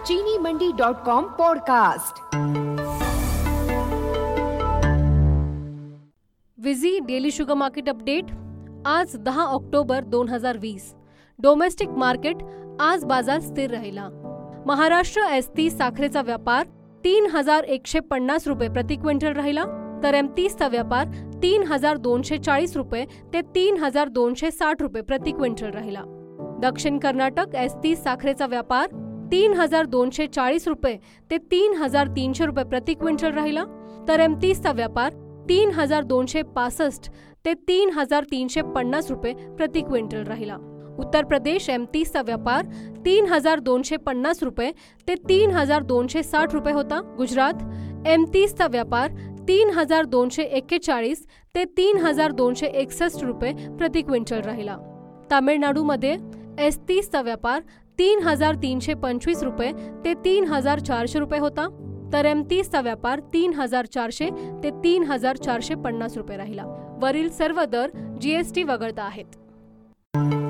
चीनीमंडी.com podcast. विझी daily sugar market update आज 10 October 2020। Domestic market आज बाजार स्थिर राहिला। महाराष्ट्र S30 साखरेचा व्यापार 3,150 रुपये प्रति क्विंटल राहिला, तर M30चा व्यापार 3,240 रुपये ते 3,260 रुपये प्रति क्विंटल राहिला। दक्षिण कर्नाटक S30 साखरेचा व्यापार 3,240 रुपये ते 3,300 रुपये प्रति क्विंटल राहिला, तर M30चा व्यापार 3,265 ते 3,350 रुपये प्रति क्विंटल राहिला। उत्तर प्रदेश M30चा व्यापार 3,250 रुपये ते 3,260 रुपये होता। गुजरात M30चा व्यापार 3,241 ते 3,261 रुपये प्रति क्विंटल राहिला। तामिळनाडूमध्ये S30चा व्यापार 3,325 रुपये ते 3,400 रुपये होता, तर M30चा व्यापार 3,400 ते 3,450 रुपये राहिला। वरील सर्व दर GST वगळता आहेत।